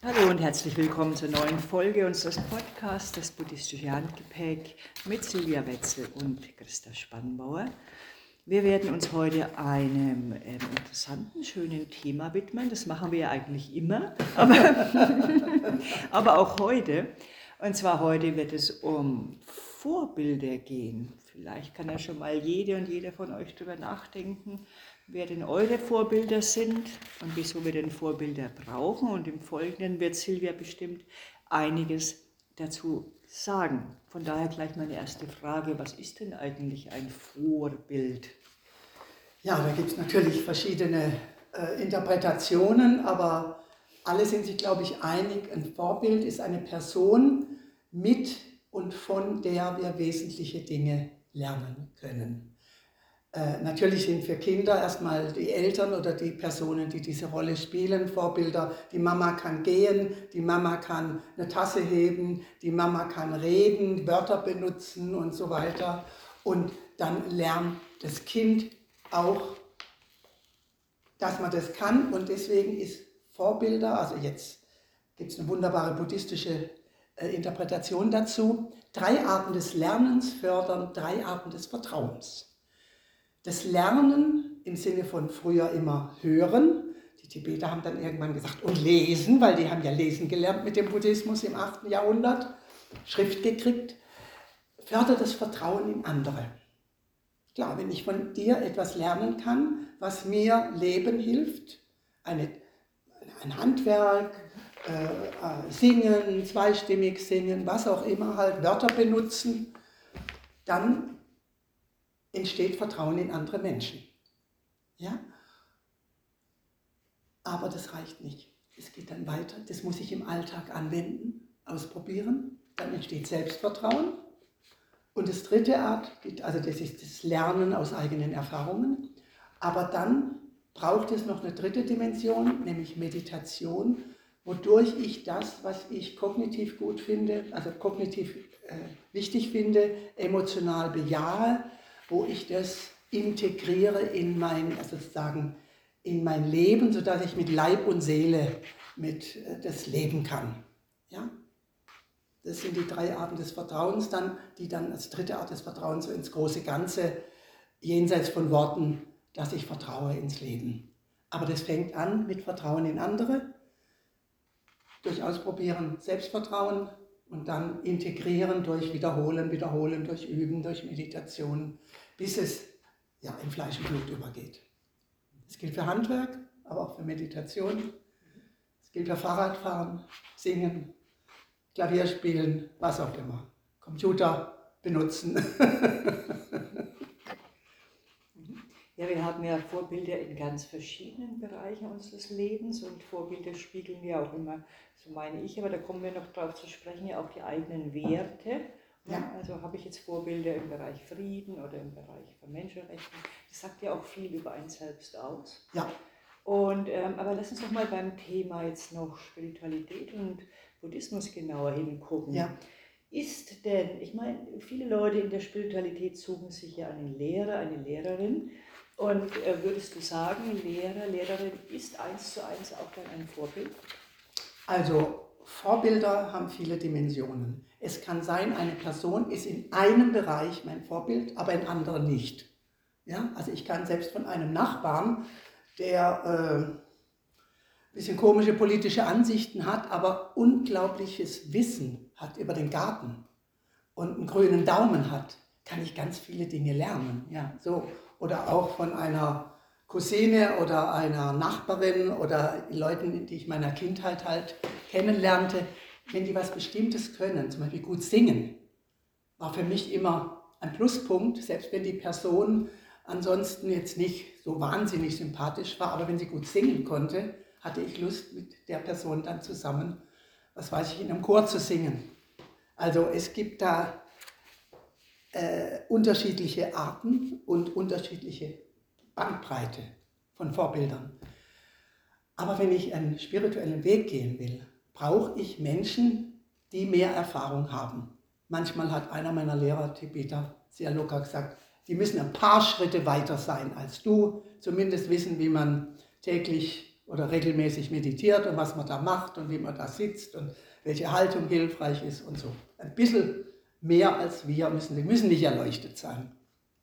Hallo und herzlich willkommen zur neuen Folge unseres Podcasts Das buddhistische Handgepäck mit Silvia Wetzel und Christa Spannbauer. Wir werden uns heute einem interessanten, schönen Thema widmen. Das machen wir ja eigentlich immer, aber auch heute. Und zwar heute wird es um Vorbilder gehen. Vielleicht kann ja schon mal jede und jeder von euch darüber nachdenken, wer denn eure Vorbilder sind und wieso wir denn Vorbilder brauchen. Und im Folgenden wird Silvia bestimmt einiges dazu sagen. Von daher gleich meine erste Frage, was ist denn eigentlich ein Vorbild? Ja, da gibt es natürlich verschiedene Interpretationen, aber alle sind sich, glaube ich, einig, ein Vorbild ist eine Person, mit und von der wir wesentliche Dinge lernen können. Natürlich sind für Kinder erstmal die Eltern oder die Personen, die diese Rolle spielen, Vorbilder. Die Mama kann gehen, die Mama kann eine Tasse heben, die Mama kann reden, Wörter benutzen und so weiter. Und dann lernt das Kind auch, dass man das kann, und deswegen ist Vorbilder, also jetzt gibt es eine wunderbare buddhistische Interpretation dazu, 3 Arten des Lernens fördern 3 Arten des Vertrauens. Das Lernen im Sinne von früher immer hören. Die Tibeter haben dann irgendwann gesagt, und lesen, weil die haben ja lesen gelernt mit dem Buddhismus im 8. Jahrhundert, Schrift gekriegt, fördert das Vertrauen in andere. Klar, wenn ich von dir etwas lernen kann, was mir Leben hilft, ein Handwerk, singen, zweistimmig singen, was auch immer, halt Wörter benutzen, dann entsteht Vertrauen in andere Menschen. Ja? Aber das reicht nicht. Es geht dann weiter. Das muss ich im Alltag anwenden, ausprobieren. Dann entsteht Selbstvertrauen. Und das dritte Art, also das ist das Lernen aus eigenen Erfahrungen. Aber dann braucht es noch eine dritte Dimension, nämlich Meditation, wodurch ich das, was ich kognitiv gut finde, also kognitiv wichtig finde, emotional bejahe, wo ich das integriere in mein, also sozusagen in mein Leben, sodass ich mit Leib und Seele das leben kann. Ja? Das sind die 3 Arten des Vertrauens dann, die dann als dritte Art des Vertrauens so ins große Ganze, jenseits von Worten, dass ich vertraue ins Leben. Aber das fängt an mit Vertrauen in andere, durch Ausprobieren Selbstvertrauen und dann integrieren durch Wiederholen, durch Üben, durch Meditation, bis es ja, in Fleisch und Blut übergeht. Das gilt für Handwerk, aber auch für Meditation. Das gilt für Fahrradfahren, Singen, Klavier spielen, was auch immer. Computer benutzen. Ja, wir haben ja Vorbilder in ganz verschiedenen Bereichen unseres Lebens und Vorbilder spiegeln ja auch immer, so meine ich, aber da kommen wir noch drauf zu sprechen, ja auch die eigenen Werte. Ja. Also habe ich jetzt Vorbilder im Bereich Frieden oder im Bereich von Menschenrechten. Das sagt ja auch viel über einen selbst aus. Ja. Und, aber lass uns doch mal beim Thema jetzt noch Spiritualität und Buddhismus genauer hingucken. Ja. Ist denn, ich meine, viele Leute in der Spiritualität suchen sich ja einen Lehrer, eine Lehrerin. Und würdest du sagen, Lehrer, Lehrerin ist 1:1 auch dann ein Vorbild? Also Vorbilder haben viele Dimensionen. Es kann sein, eine Person ist in einem Bereich mein Vorbild, aber in anderen nicht. Ja? Also ich kann selbst von einem Nachbarn, der ein bisschen komische politische Ansichten hat, aber unglaubliches Wissen hat über den Garten und einen grünen Daumen hat, kann ich ganz viele Dinge lernen. Ja, so. Oder auch von einer Cousine oder einer Nachbarin oder Leuten, die ich in meiner Kindheit halt kennenlernte, wenn die was Bestimmtes können, zum Beispiel gut singen, war für mich immer ein Pluspunkt, selbst wenn die Person ansonsten jetzt nicht so wahnsinnig sympathisch war, aber wenn sie gut singen konnte, hatte ich Lust, mit der Person dann zusammen, was weiß ich, in einem Chor zu singen. Also es gibt da unterschiedliche Arten und unterschiedliche Bandbreite von Vorbildern. Aber wenn ich einen spirituellen Weg gehen will, brauche ich Menschen, die mehr Erfahrung haben. Manchmal hat einer meiner Lehrer, Tibeter, sehr locker gesagt, die müssen ein paar Schritte weiter sein als du, zumindest wissen, wie man täglich oder regelmäßig meditiert und was man da macht und wie man da sitzt und welche Haltung hilfreich ist und so. Ein bisschen mehr als wir die müssen nicht erleuchtet sein.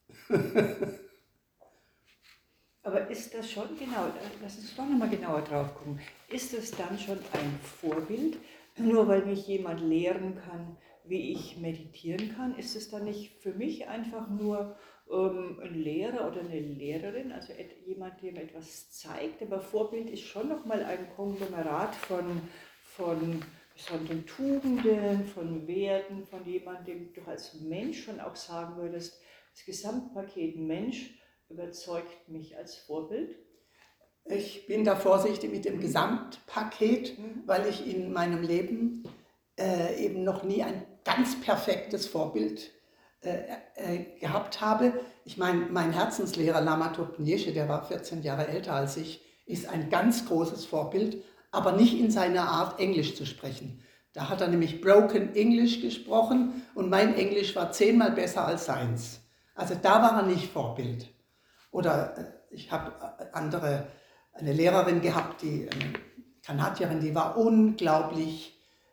Aber ist das schon genau, lass uns doch nochmal genauer drauf gucken, ist es dann schon ein Vorbild, nur weil mich jemand lehren kann, wie ich meditieren kann, ist es dann nicht für mich einfach nur ein Lehrer oder eine Lehrerin, also jemand, der mir etwas zeigt, aber Vorbild ist schon nochmal ein Konglomerat von besonderen Tugenden, von Werten, von jemandem, du als Mensch schon auch sagen würdest, das Gesamtpaket Mensch überzeugt mich als Vorbild. Ich bin da vorsichtig mit dem Gesamtpaket, weil ich in meinem Leben eben noch nie ein ganz perfektes Vorbild gehabt habe. Ich meine, mein Herzenslehrer Lama Topniesche, der war 14 Jahre älter als ich, ist ein ganz großes Vorbild, aber nicht in seiner Art, Englisch zu sprechen. Da hat er nämlich Broken English gesprochen und mein Englisch war 10-mal besser als seins. Also da war er nicht Vorbild. Oder ich habe eine Lehrerin gehabt, eine Kanadierin, die war unglaublich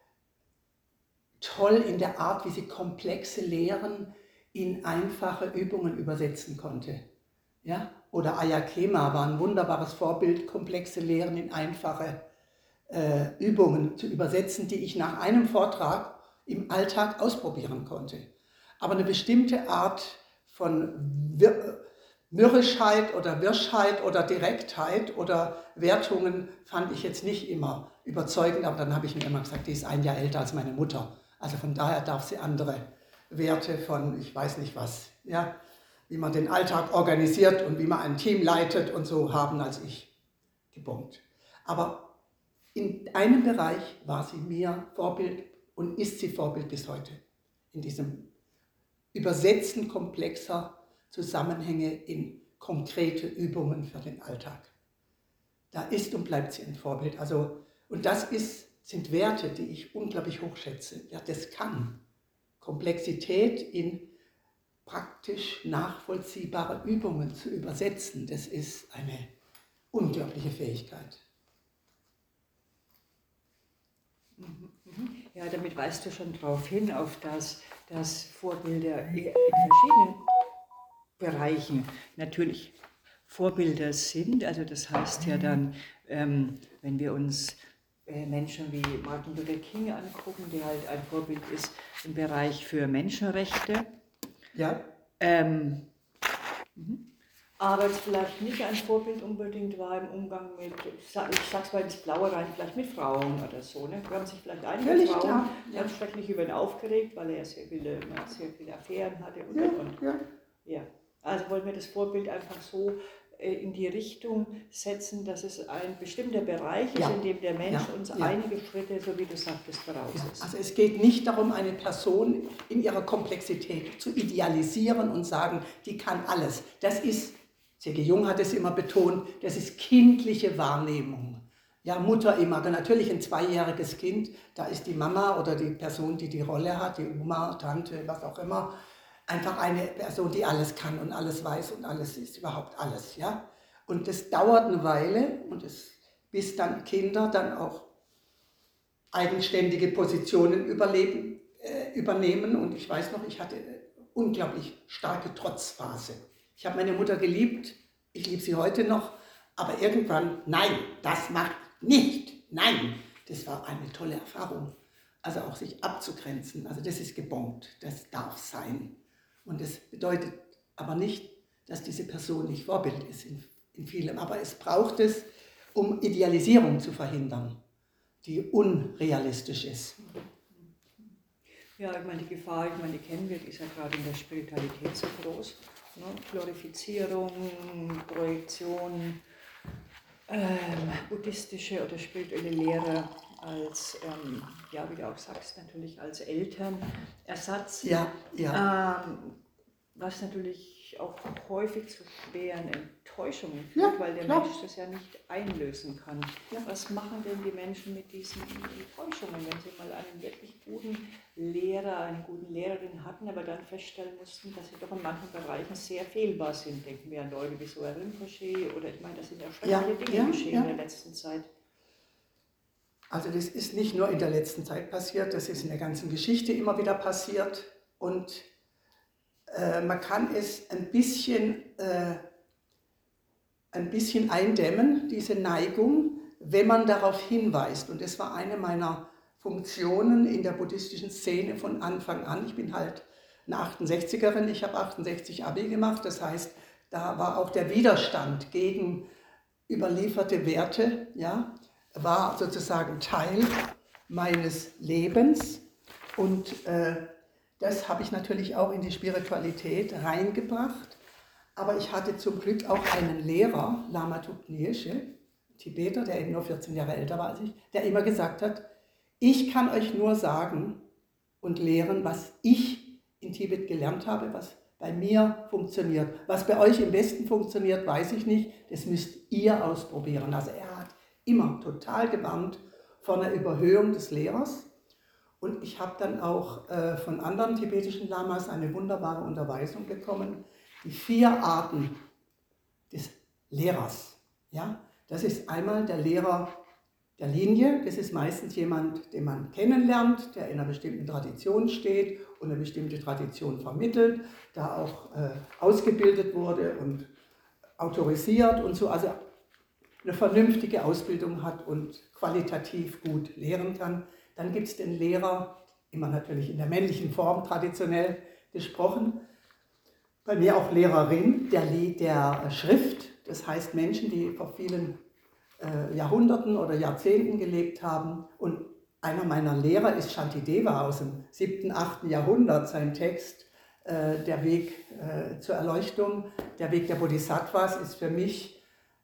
toll in der Art, wie sie komplexe Lehren in einfache Übungen übersetzen konnte. Ja? Oder Ayakema war ein wunderbares Vorbild, komplexe Lehren in einfache Übungen zu übersetzen, die ich nach einem Vortrag im Alltag ausprobieren konnte. Aber eine bestimmte Art von Mürrischkeit oder Wirschheit oder Direktheit oder Wertungen fand ich jetzt nicht immer überzeugend, aber dann habe ich mir immer gesagt, die ist 1 Jahr älter als meine Mutter. Also von daher darf sie andere Werte von, ich weiß nicht was, ja, wie man den Alltag organisiert und wie man ein Team leitet und so haben als ich gebongt. Aber in einem Bereich war sie mir Vorbild und ist sie Vorbild bis heute. In diesem Übersetzen komplexer Zusammenhänge in konkrete Übungen für den Alltag. Da ist und bleibt sie ein Vorbild. Und das sind Werte, die ich unglaublich hochschätze. Ja, das kann Komplexität in praktisch nachvollziehbare Übungen zu übersetzen. Das ist eine unglaubliche Fähigkeit. Ja, damit weist du schon darauf hin, auf dass Vorbilder in verschiedenen Bereichen natürlich Vorbilder sind. Also das heißt ja dann, wenn wir uns Menschen wie Martin Luther King angucken, der halt ein Vorbild ist im Bereich für Menschenrechte. Ja. Aber es vielleicht nicht ein Vorbild unbedingt war im Umgang mit, ich sag's mal ins Blaue rein, vielleicht mit Frauen oder so. Ne? Wir haben sich vielleicht einige Frauen ganz schrecklich über ihn aufgeregt, weil er sehr viele Affären hatte und. Ja. Also wollen wir das Vorbild einfach so in die Richtung setzen, dass es ein bestimmter Bereich ist, in dem der Mensch uns einige Schritte, so wie du sagtest, voraus ist. Also es geht nicht darum, eine Person in ihrer Komplexität zu idealisieren und sagen, die kann alles. Das ist, C.G. Jung hat es immer betont, das ist kindliche Wahrnehmung. Ja, Mutterimago, natürlich ein 2-jähriges Kind, da ist die Mama oder die Person, die die Rolle hat, die Oma, Tante, was auch immer, einfach eine Person, die alles kann und alles weiß und alles ist, überhaupt alles. Ja? Und das dauert eine Weile, bis dann Kinder dann auch eigenständige Positionen übernehmen. Und ich weiß noch, ich hatte eine unglaublich starke Trotzphase. Ich habe meine Mutter geliebt, ich liebe sie heute noch, aber irgendwann, nein, das macht nicht, nein. Das war eine tolle Erfahrung. Also auch sich abzugrenzen, also das ist gebongt, das darf sein. Und das bedeutet aber nicht, dass diese Person nicht Vorbild ist in vielem. Aber es braucht es, um Idealisierung zu verhindern, die unrealistisch ist. Ja, ich meine, die Gefahr, die kennen wir, die ist ja gerade in der Spiritualität so groß. Ne? Glorifizierung, Projektion, buddhistische oder spirituelle Lehre als, wie du auch sagst, natürlich als Elternersatz. Ja. Was natürlich natürlich auch häufig zu schweren Enttäuschungen Ja, führt, weil der klar. Mensch das ja nicht einlösen kann. Ja. Was machen denn die Menschen mit diesen Enttäuschungen, wenn sie mal einen wirklich guten Lehrer, eine gute Lehrerin hatten, aber dann feststellen mussten, dass sie doch in manchen Bereichen sehr fehlbar sind? Denken wir an Leute wie Soa Rinpoche oder ich meine, das sind ja schreckliche Dinge geschehen in der letzten Zeit. Also das ist nicht nur in der letzten Zeit passiert, das ist in der ganzen Geschichte immer wieder passiert und man kann es ein bisschen eindämmen, diese Neigung, wenn man darauf hinweist. Und das war eine meiner Funktionen in der buddhistischen Szene von Anfang an. Ich bin halt eine 68erin, ich habe 68 Abi gemacht, das heißt, da war auch der Widerstand gegen überlieferte Werte, ja, war sozusagen Teil meines Lebens und das habe ich natürlich auch in die Spiritualität reingebracht. Aber ich hatte zum Glück auch einen Lehrer, Lama Thubten Nyeshe, Tibeter, der eben nur 14 Jahre älter war als ich, der immer gesagt hat, ich kann euch nur sagen und lehren, was ich in Tibet gelernt habe, was bei mir funktioniert. Was bei euch im Westen funktioniert, weiß ich nicht, das müsst ihr ausprobieren. Also er hat immer total gewarnt vor einer Überhöhung des Lehrers. Und ich habe dann auch von anderen tibetischen Lamas eine wunderbare Unterweisung bekommen. Die 4 Arten des Lehrers. Ja? Das ist einmal der Lehrer der Linie. Das ist meistens jemand, den man kennenlernt, der in einer bestimmten Tradition steht und eine bestimmte Tradition vermittelt, da auch ausgebildet wurde und autorisiert und so. Also eine vernünftige Ausbildung hat und qualitativ gut lehren kann. Dann gibt es den Lehrer, immer natürlich in der männlichen Form traditionell gesprochen, bei mir auch Lehrerin der Schrift, das heißt Menschen, die vor vielen Jahrhunderten oder Jahrzehnten gelebt haben. Und einer meiner Lehrer ist Shantideva aus dem 7., 8. Jahrhundert, sein Text Der Weg zur Erleuchtung, der Weg der Bodhisattvas ist für mich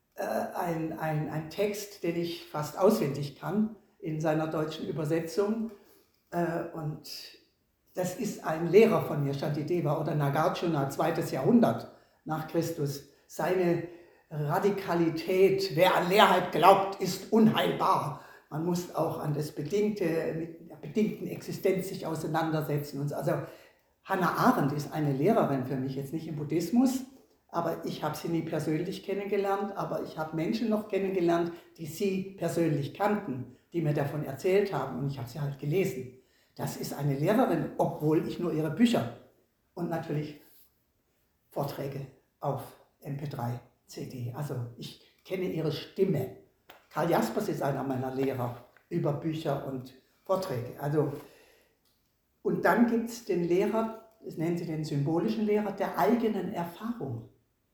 ein Text, den ich fast auswendig kann in seiner deutschen Übersetzung. Und das ist ein Lehrer von mir, Shantideva oder Nagarjuna, 2. Jahrhundert nach Christus. Seine Radikalität, wer an Leerheit glaubt, ist unheilbar. Man muss auch an das Bedingte, mit der bedingten Existenz sich auseinandersetzen. Und so. Also Hannah Arendt ist eine Lehrerin für mich, jetzt nicht im Buddhismus, aber ich habe sie nie persönlich kennengelernt, aber ich habe Menschen noch kennengelernt, die sie persönlich kannten, die mir davon erzählt haben und ich habe sie halt gelesen. Das ist eine Lehrerin, obwohl ich nur ihre Bücher und natürlich Vorträge auf MP3, CD. Also ich kenne ihre Stimme. Karl Jaspers ist einer meiner Lehrer über Bücher und Vorträge. Also, und dann gibt es den Lehrer, das nennen sie den symbolischen Lehrer, der eigenen Erfahrung.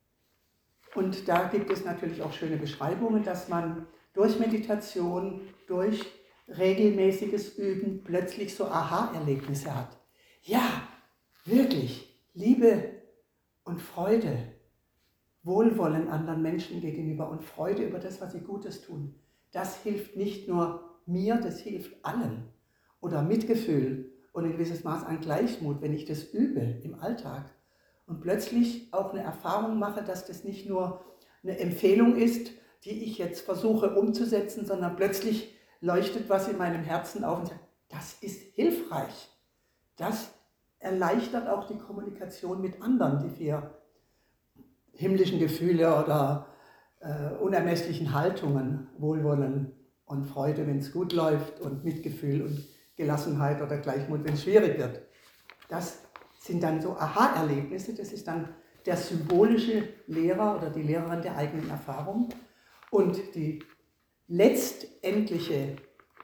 Und da gibt es natürlich auch schöne Beschreibungen, dass man durch Meditation, durch regelmäßiges Üben plötzlich so Aha-Erlebnisse hat. Ja, wirklich, Liebe und Freude, Wohlwollen anderen Menschen gegenüber und Freude über das, was sie Gutes tun. Das hilft nicht nur mir, das hilft allen. Oder Mitgefühl und ein gewisses Maß an Gleichmut, wenn ich das übe im Alltag. Und plötzlich auch eine Erfahrung mache, dass das nicht nur eine Empfehlung ist, die ich jetzt versuche umzusetzen, sondern plötzlich leuchtet was in meinem Herzen auf und sagt, das ist hilfreich. Das erleichtert auch die Kommunikation mit anderen, die 4 himmlischen Gefühle oder unermesslichen Haltungen, Wohlwollen und Freude, wenn es gut läuft und Mitgefühl und Gelassenheit oder Gleichmut, wenn es schwierig wird. Das sind dann so Aha-Erlebnisse, das ist dann der symbolische Lehrer oder die Lehrerin der eigenen Erfahrung. Und der letztendliche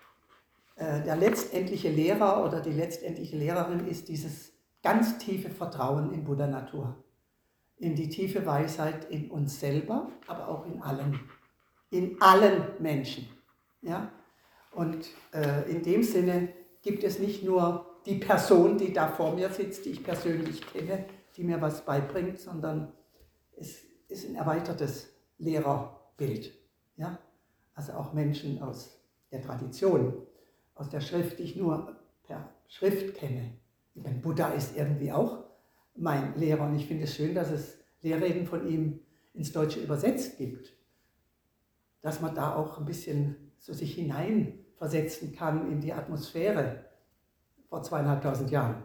Lehrer oder die letztendliche Lehrerin ist dieses ganz tiefe Vertrauen in Buddha Natur, in die tiefe Weisheit in uns selber, aber auch in allen Menschen. Ja? Und in dem Sinne gibt es nicht nur die Person, die da vor mir sitzt, die ich persönlich kenne, die mir was beibringt, sondern es ist ein erweitertes Lehrerbild. Ja? Also auch Menschen aus der Tradition, aus der Schrift, die ich nur per Schrift kenne. Ich meine, Buddha ist irgendwie auch mein Lehrer. Und ich finde es schön, dass es Lehrreden von ihm ins Deutsche übersetzt gibt. Dass man da auch ein bisschen so sich hineinversetzen kann in die Atmosphäre vor 2500 Jahren.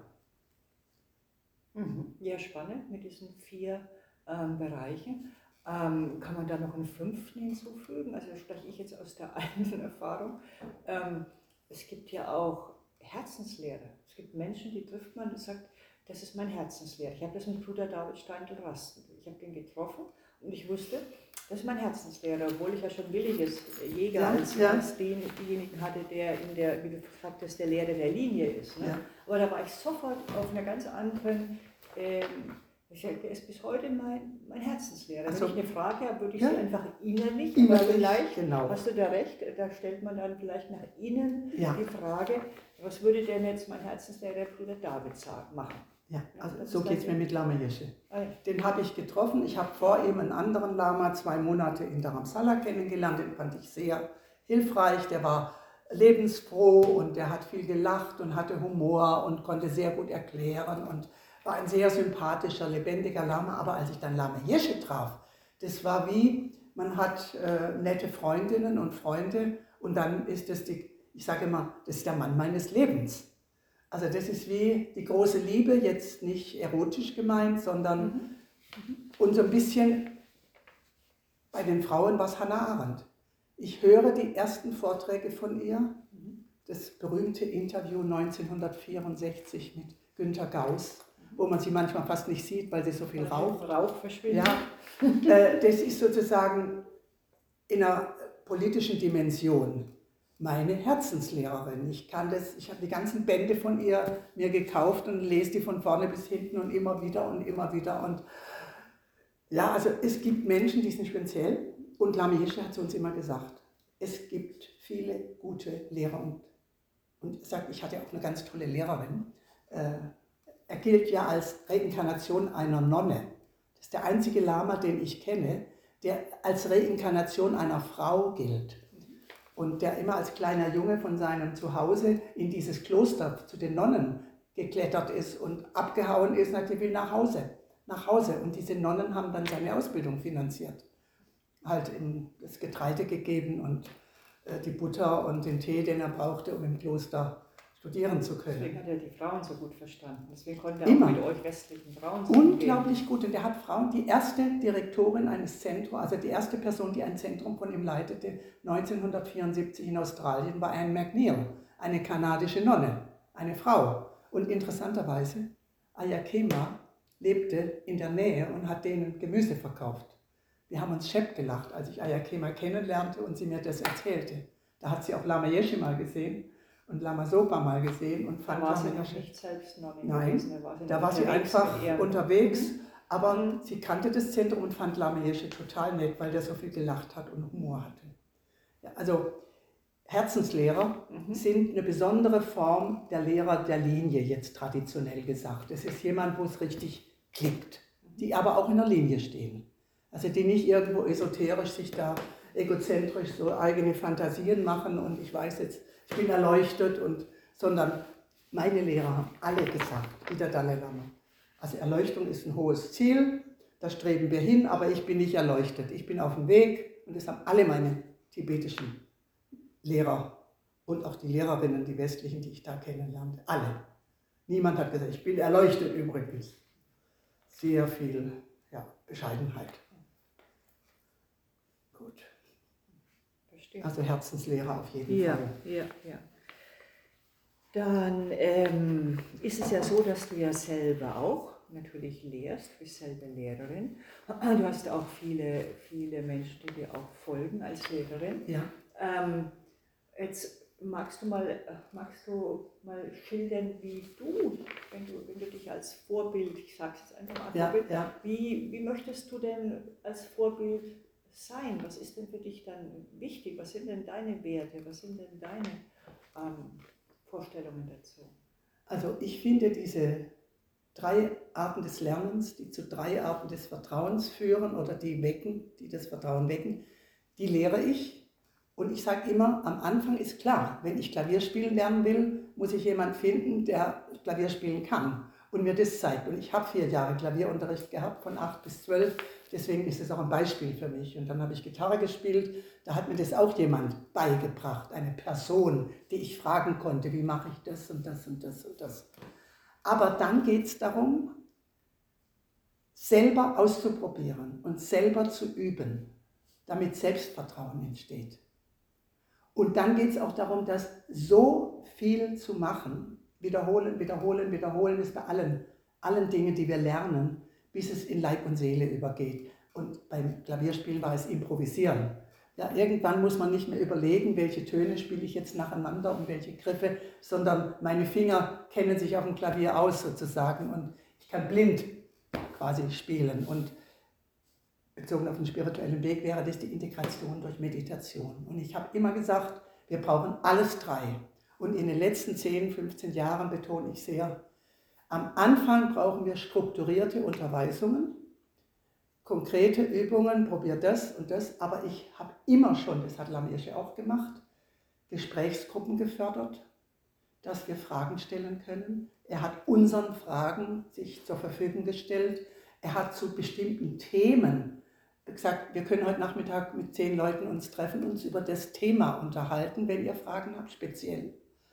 Ja, spannend mit diesen 4 Bereichen. Kann man da noch einen 5. hinzufügen? Also spreche ich jetzt aus der eigenen Erfahrung. Es gibt ja auch Herzenslehre. Es gibt Menschen, die trifft man und sagt, das ist mein Herzenslehrer. Ich habe das mit Bruder David Steindl-Rasten. Ich habe den getroffen und ich wusste, das ist mein Herzenslehrer, obwohl ich ja schon Williges Jäger als denjenigen hatte, der in der, wie du sagtest, der Lehrer der Linie ist. Ne? Ja. Aber da war ich sofort auf einer ganz anderen, der ist bis heute mein Herzenslehrer. Also, wenn ich eine Frage habe, würde ich ja, sie einfach innerlich, innerlich, aber vielleicht, genau. hast du da recht, da stellt man dann vielleicht nach innen Ja. die Frage, was würde denn jetzt mein Herzenslehrer Bruder David machen? Ja, also das so ist geht es dann- mir mit Lama Yeshe. Ah, ja. Den habe ich getroffen. Ich habe vor ihm einen anderen Lama 2 Monate in Dharamsala kennengelernt. Den fand ich sehr hilfreich. Der war lebensfroh und der hat viel gelacht und hatte Humor und konnte sehr gut erklären und war ein sehr sympathischer, lebendiger Lama. Aber als ich dann Lama Yeshe traf, das war wie, man hat nette Freundinnen und Freunde und dann ist das ich sage immer, das ist der Mann meines Lebens. Also das ist wie die große Liebe, jetzt nicht erotisch gemeint, sondern und so ein bisschen bei den Frauen war es Hannah Arendt. Ich höre die ersten Vorträge von ihr, das berühmte Interview 1964 mit Günter Gauss, wo man sie manchmal fast nicht sieht, weil sie so viel raucht. Rauch verschwindet. Ja, das ist sozusagen in einer politischen Dimension meine Herzenslehrerin. Ich habe die ganzen Bände von ihr mir gekauft und lese die von vorne bis hinten und immer wieder und immer wieder. Und ja, also es gibt Menschen, die sind speziell. Und Lama Yeshe hat zu uns immer gesagt, es gibt viele gute Lehrer. Und er sagt, ich hatte auch eine ganz tolle Lehrerin. Er gilt ja als Reinkarnation einer Nonne. Das ist der einzige Lama, den ich kenne, der als Reinkarnation einer Frau gilt. Und der immer als kleiner Junge von seinem Zuhause in dieses Kloster zu den Nonnen geklettert ist und abgehauen ist und sagt, er will nach Hause. Und diese Nonnen haben dann seine Ausbildung finanziert. Halt ihm das Getreide gegeben und die Butter und den Tee, den er brauchte, um im Kloster studieren zu können. Deswegen hat er die Frauen so gut verstanden. Deswegen konnte er Immer. auch mit euch westlichen Frauen so Unglaublich gut. Und er hat Frauen, die erste Direktorin eines Zentrums, also die erste Person, die ein Zentrum von ihm leitete, 1974 in Australien, war Anne McNeil, eine kanadische Nonne, eine Frau. Und interessanterweise, Ayakema lebte in der Nähe und hat denen Gemüse verkauft. Wir haben uns schepp gelacht, als ich Ayakema kennenlernte und sie mir das erzählte. Da hat sie auch Lama Yeshe mal gesehen und Lama Sopa mal gesehen und fand war sie Lama noch Yeshe. nicht selbst noch Nein, da war sie einfach unterwegs, aber sie kannte das Zentrum und fand Lama Yeshe total nett, weil der so viel gelacht hat und Humor hatte. Ja, also Herzenslehrer sind eine besondere Form der Lehrer der Linie, jetzt traditionell gesagt. Es ist jemand, wo es richtig klickt, die aber auch in der Linie stehen. Also die nicht irgendwo esoterisch sich da egozentrisch so eigene Fantasien machen und ich weiß jetzt, ich bin erleuchtet, sondern meine Lehrer haben alle gesagt, wie der Dalai Lama. Also Erleuchtung ist ein hohes Ziel, da streben wir hin, aber ich bin nicht erleuchtet. Ich bin auf dem Weg und das haben alle meine tibetischen Lehrer und auch die Lehrerinnen, die westlichen, die ich da kennenlernte, alle. Niemand hat gesagt, ich bin erleuchtet übrigens. Sehr viel Bescheidenheit. Gut. Verstehe. Also Herzenslehrer auf jeden Fall. Ja. Dann ist es ja so, dass du ja selber auch natürlich lehrst, du bist selber Lehrerin. Du hast auch viele Menschen, die dir auch folgen als Lehrerin. Ja. Jetzt magst du mal schildern, wie du, wenn du dich als Vorbild, ich sage es jetzt einfach mal als Vorbild, wie möchtest du denn als Vorbild sein? Was ist denn für dich dann wichtig? Was sind denn deine Werte? Was sind denn deine Vorstellungen dazu? Also ich finde diese 3 Arten des Lernens, die zu 3 Arten des Vertrauens führen oder die das Vertrauen wecken, die lehre ich. Und ich sage immer, am Anfang ist klar, wenn ich Klavier spielen lernen will, muss ich jemanden finden, der Klavier spielen kann. und mir das zeigt. Und ich habe 4 Jahre Klavierunterricht gehabt, von 8 bis 12, deswegen ist es auch ein Beispiel für mich. Und dann habe ich Gitarre gespielt, da hat mir das auch jemand beigebracht, eine Person, die ich fragen konnte, wie mache ich das und das und das und das. Aber dann geht es darum, selber auszuprobieren und selber zu üben, damit Selbstvertrauen entsteht. Und dann geht es auch darum, dass so viel zu machen, wiederholen, wiederholen, wiederholen ist bei allen Dingen, die wir lernen, bis es in Leib und Seele übergeht. Und beim Klavierspielen war es Improvisieren. Ja, irgendwann muss man nicht mehr überlegen, welche Töne spiele ich jetzt nacheinander und welche Griffe, sondern meine Finger kennen sich auf dem Klavier aus sozusagen und ich kann blind quasi spielen. Und bezogen auf den spirituellen Weg wäre das die Integration durch Meditation. Und ich habe immer gesagt, wir brauchen alles 3. Und in den letzten 10, 15 Jahren betone ich sehr, am Anfang brauchen wir strukturierte Unterweisungen, konkrete Übungen, probiert das und das. Aber ich habe immer schon, das hat Lamierche auch gemacht, Gesprächsgruppen gefördert, dass wir Fragen stellen können. Er hat unseren Fragen sich zur Verfügung gestellt. Er hat zu bestimmten Themen gesagt, wir können heute Nachmittag mit 10 Leuten uns treffen, uns über das Thema unterhalten, wenn ihr Fragen habt, speziell.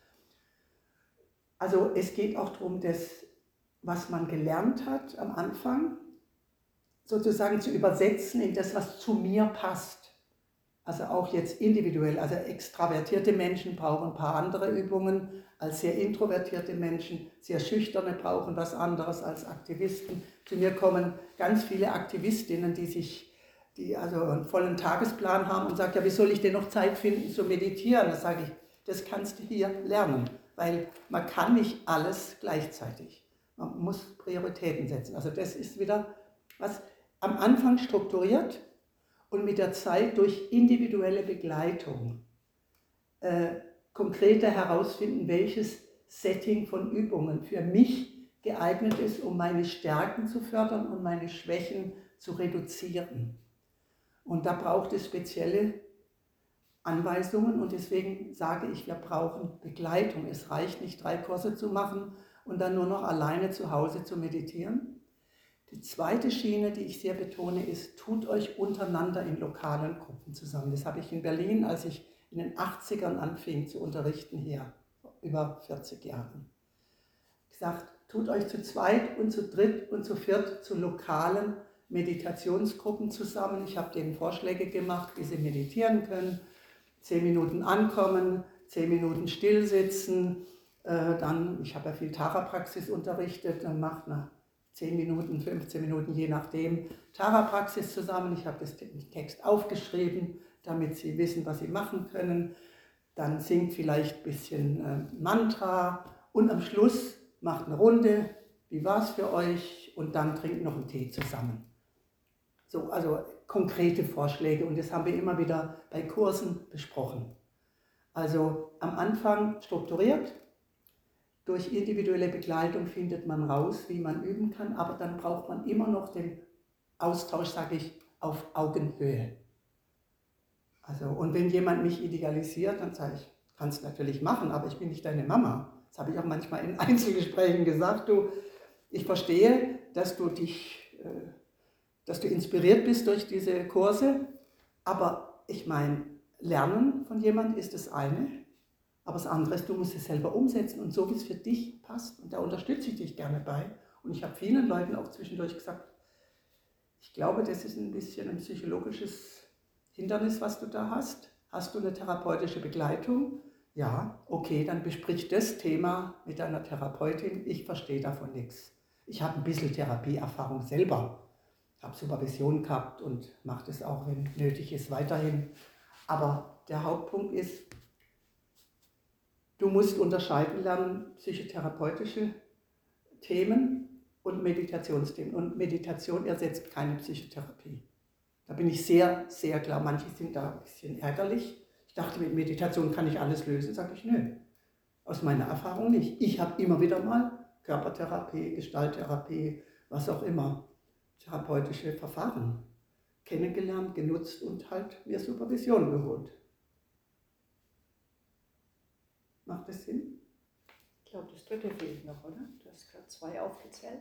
Also es geht auch darum, das, was man gelernt hat am Anfang, sozusagen zu übersetzen in das, was zu mir passt. Also auch jetzt individuell, also extravertierte Menschen brauchen ein paar andere Übungen als sehr introvertierte Menschen. Sehr schüchterne brauchen was anderes als Aktivisten. Zu mir kommen ganz viele Aktivistinnen, die also einen vollen Tagesplan haben und sagen, ja, wie soll ich denn noch Zeit finden zu meditieren? Da sage ich, das kannst du hier lernen, weil man kann nicht alles gleichzeitig. Man muss Prioritäten setzen. Also das ist wieder was am Anfang strukturiert und mit der Zeit durch individuelle Begleitung konkreter herausfinden, welches Setting von Übungen für mich geeignet ist, um meine Stärken zu fördern und meine Schwächen zu reduzieren. Und da braucht es spezielle Anweisungen und deswegen sage ich, wir brauchen Begleitung. Es reicht nicht, 3 Kurse zu machen und dann nur noch alleine zu Hause zu meditieren. Die zweite Schiene, die ich sehr betone, ist, tut euch untereinander in lokalen Gruppen zusammen. Das habe ich in Berlin, als ich in den 80ern anfing zu unterrichten, hier, über 40 Jahren, gesagt, tut euch zu zweit und zu dritt und zu viert zu lokalen Meditationsgruppen zusammen. Ich habe denen Vorschläge gemacht, wie sie meditieren können. 10 Minuten ankommen, 10 Minuten still sitzen. Dann, ich habe ja viel Tara-Praxis unterrichtet, dann macht nach 10 Minuten, 15 Minuten, je nachdem, Tara-Praxis zusammen. Ich habe den Text aufgeschrieben, damit sie wissen, was sie machen können. Dann singt vielleicht ein bisschen Mantra und am Schluss macht eine Runde, wie war es für euch? Und dann trinkt noch einen Tee zusammen. So, also konkrete Vorschläge und das haben wir immer wieder bei Kursen besprochen. Also am Anfang strukturiert, durch individuelle Begleitung findet man raus, wie man üben kann, aber dann braucht man immer noch den Austausch, sage ich, auf Augenhöhe. Also, und wenn jemand mich idealisiert, dann sage ich, kannst du natürlich machen, aber ich bin nicht deine Mama. Das habe ich auch manchmal in Einzelgesprächen gesagt. Du, ich verstehe, dass du inspiriert bist durch diese Kurse, aber ich meine, Lernen von jemandem ist das eine, aber das andere ist, du musst es selber umsetzen und so, wie es für dich passt. Und da unterstütze ich dich gerne bei. Und ich habe vielen Leuten auch zwischendurch gesagt, ich glaube, das ist ein bisschen ein psychologisches Hindernis, was du da hast. Hast du eine therapeutische Begleitung? Ja, okay, dann besprich das Thema mit deiner Therapeutin. Ich verstehe davon nichts. Ich habe ein bisschen Therapieerfahrung selber. Ich habe Supervision gehabt und mache das auch, wenn nötig ist, weiterhin. Aber der Hauptpunkt ist, du musst unterscheiden lernen, psychotherapeutische Themen und Meditationsthemen. Und Meditation ersetzt keine Psychotherapie. Da bin ich sehr, sehr klar. Manche sind da ein bisschen ärgerlich. Ich dachte, mit Meditation kann ich alles lösen. Sage ich, nö. Aus meiner Erfahrung nicht. Ich habe immer wieder mal Körpertherapie, Gestalttherapie, was auch immer, therapeutische Verfahren kennengelernt, genutzt und halt mir Supervision geholt. Macht das Sinn? glaube, das dritte fehlt noch, oder? Du hast gerade 2 aufgezählt.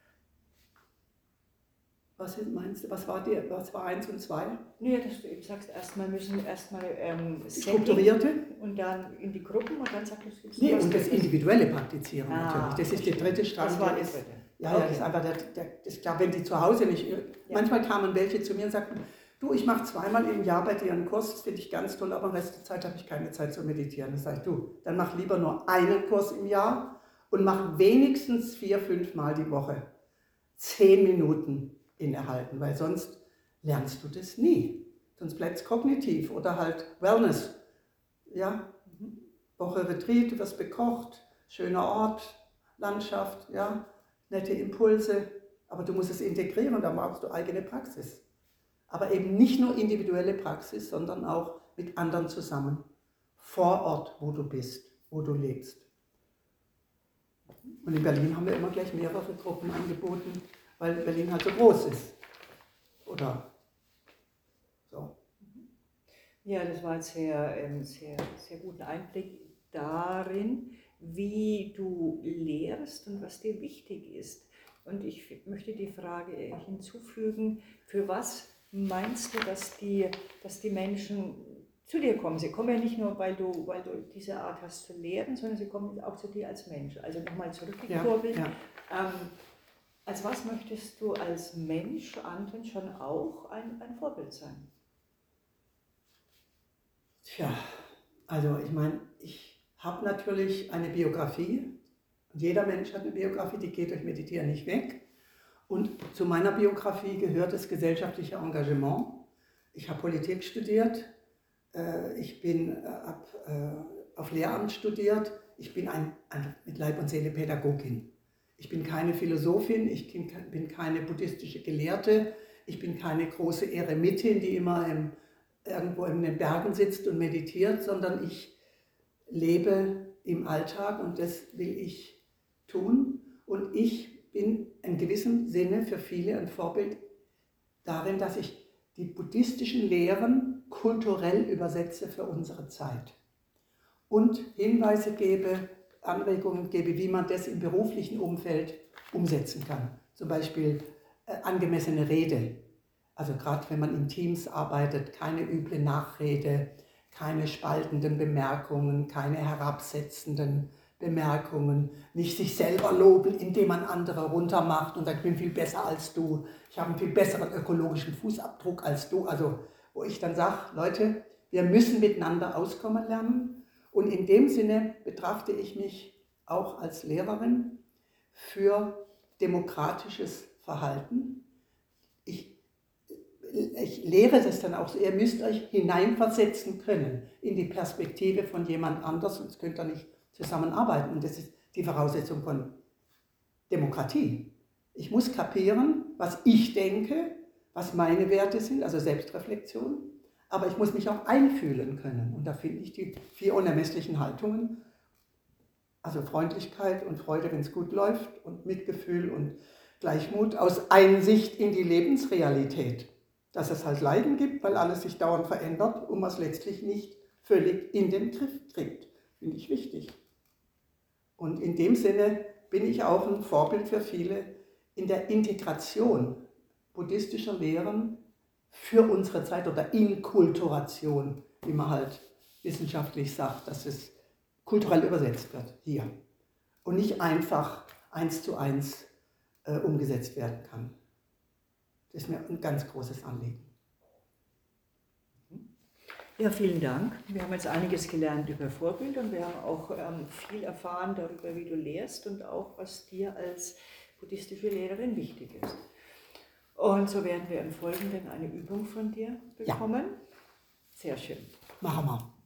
Was meinst du, was war 1 und 2? Nee, dass du eben sagst, wir müssen erstmal Strukturierte? und dann in die Gruppen und dann sagst du, es gibt Nee, was und das Drittes. individuelle Praktizieren natürlich. Das ist der verstehe. dritte Strang. Das war der der ist, dritte. ja, das ist einfach ich glaube, wenn die zu Hause nicht. Manchmal kamen welche zu mir und sagten, du, ich mache 2-mal im Jahr bei dir einen Kurs, das finde ich ganz toll, aber den Rest der Zeit habe ich keine Zeit zu meditieren. Das sage ich, du, dann mach lieber nur einen Kurs im Jahr und mach wenigstens 4-5 Mal die Woche 10 Minuten innehalten, weil sonst lernst du das nie. Sonst bleibt es kognitiv oder halt Wellness. Ja, Woche Retreat, du wirst bekocht, schöner Ort, Landschaft, ja, nette Impulse, aber du musst es integrieren und da brauchst du eigene Praxis. Aber eben nicht nur individuelle Praxis, sondern auch mit anderen zusammen, vor Ort, wo du bist, wo du lebst. Und in Berlin haben wir immer gleich mehrere Gruppen angeboten, weil Berlin halt so groß ist. Oder so. Ja, das war jetzt sehr guten Einblick darin, wie du lehrst und was dir wichtig ist. Und ich möchte die Frage hinzufügen, für was meinst du, dass die Menschen zu dir kommen? Sie kommen ja nicht nur, weil du diese Art hast zu lehren, sondern sie kommen auch zu dir als Mensch. Also nochmal zurückgekurbelt. Ja. Als was möchtest du als Mensch anderen schon auch ein Vorbild sein? Tja, also ich meine, ich habe natürlich eine Biografie. Und jeder Mensch hat eine Biografie, die geht durch Meditieren nicht weg. Und zu meiner Biografie gehört das gesellschaftliche Engagement. Ich habe Politik studiert, ich bin auf Lehramt studiert, ich bin mit Leib und Seele Pädagogin. Ich bin keine Philosophin, ich bin keine buddhistische Gelehrte, ich bin keine große Eremitin, die immer irgendwo in den Bergen sitzt und meditiert, sondern ich lebe im Alltag und das will ich tun. Und ich bin in gewissem Sinne für viele ein Vorbild darin, dass ich die buddhistischen Lehren kulturell übersetze für unsere Zeit und Hinweise gebe, Anregungen gebe, wie man das im beruflichen Umfeld umsetzen kann. Zum Beispiel angemessene Rede. Also gerade wenn man in Teams arbeitet, keine üble Nachrede, keine spaltenden Bemerkungen, keine herabsetzenden Bemerkungen, nicht sich selber loben, indem man andere runtermacht und sagt, ich bin viel besser als du, ich habe einen viel besseren ökologischen Fußabdruck als du. Also wo ich dann sage, Leute, wir müssen miteinander auskommen lernen und in dem Sinne betrachte ich mich auch als Lehrerin für demokratisches Verhalten. Ich lehre das dann auch so, ihr müsst euch hineinversetzen können in die Perspektive von jemand anders, sonst könnt ihr nicht zusammenarbeiten. Und das ist die Voraussetzung von Demokratie. Ich muss kapieren, was ich denke, was meine Werte sind, also Selbstreflexion, aber ich muss mich auch einfühlen können. Und da finde ich die 4 unermesslichen Haltungen, also Freundlichkeit und Freude, wenn es gut läuft, und Mitgefühl und Gleichmut aus Einsicht in die Lebensrealität. Dass es halt Leiden gibt, weil alles sich dauernd verändert und man es letztlich nicht völlig in den Griff kriegt. Finde ich wichtig. Und in dem Sinne bin ich auch ein Vorbild für viele in der Integration buddhistischer Lehren für unsere Zeit oder Inkulturation, wie man halt wissenschaftlich sagt, dass es kulturell übersetzt wird hier und nicht einfach 1:1 umgesetzt werden kann. Das ist mir ein ganz großes Anliegen. Ja, vielen Dank. Wir haben jetzt einiges gelernt über Vorbild und wir haben auch viel erfahren darüber, wie du lehrst und auch, was dir als buddhistische Lehrerin wichtig ist. Und so werden wir im Folgenden eine Übung von dir bekommen. Ja. Sehr schön. Machen wir.